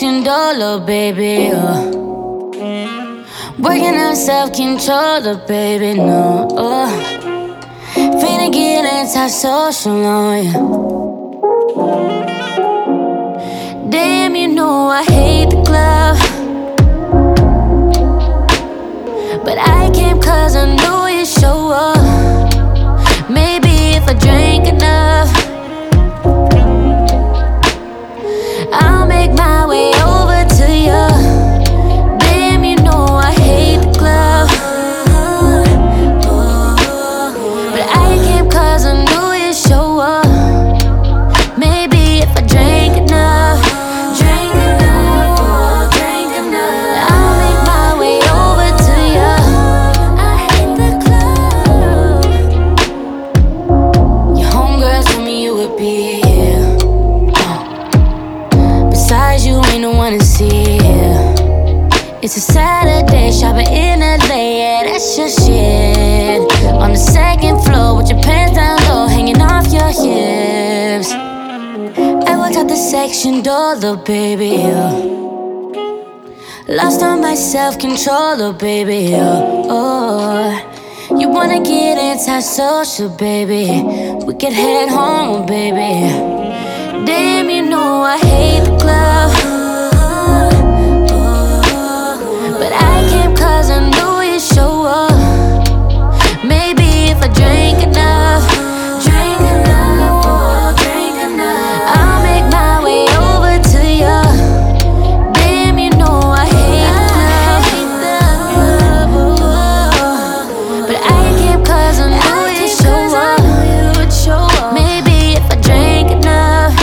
section door, little baby. Working on self-control, little baby, no. Finna get anti-social on ya. Damn, you know I hate the club, but I came cause I knew you'd show up. Maybe if I drank enough, I'll make my way over to you. Damn, you know I hate the club, but I came cause I knew you'd show up. Maybe if I drank enough, I'll make my way over to you. I hate the club. Your homegirl told me you would be here. Besides, you ain't the one to see here. It's a Saturday, shopping in LA, yeah, that's your shit. On the second floor with your pants down low, hanging off your hips. I walked out the section door, little baby, lost on my self-control, little baby, You wanna get anti-social, baby? We could head home, baby. Damn, you know I hate the club, but I came cause I knew you'd show up. Maybe if I drank enough, I'll make my way over to you. Damn, you know I hate the club, but I came cause I knew you'd show up. Maybe if I drank enough,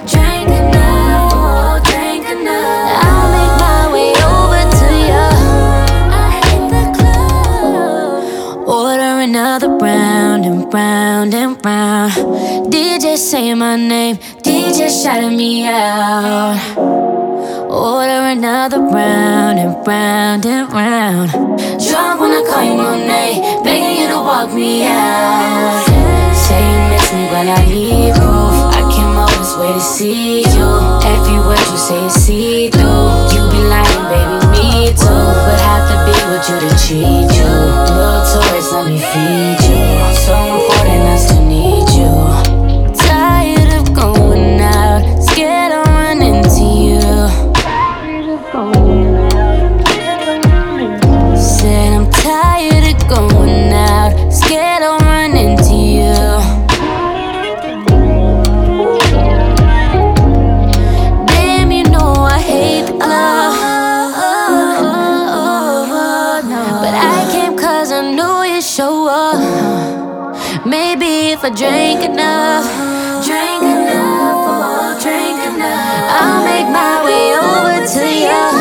I'll make my way over to you. I hate the club. Order another round and round and round. DJ say my name, DJ shouting me out. Order another round and round and round. Drunk when I call you Monet, begging you to walk me out. Say you miss me but I need proof. I came all this way to see you. Every word you say is see-through. You be lying, baby, me too. But have to be with you to treat you. Little tourist, let me feed you. So important, I still need you. Tired of going out, scared I'll run into you. Said I'm tired of going out, scared I'll run into you. Damn, you know I hate the club, but I came cause I knew you'd show up. Maybe if I drank enough, I'll make my way over to you.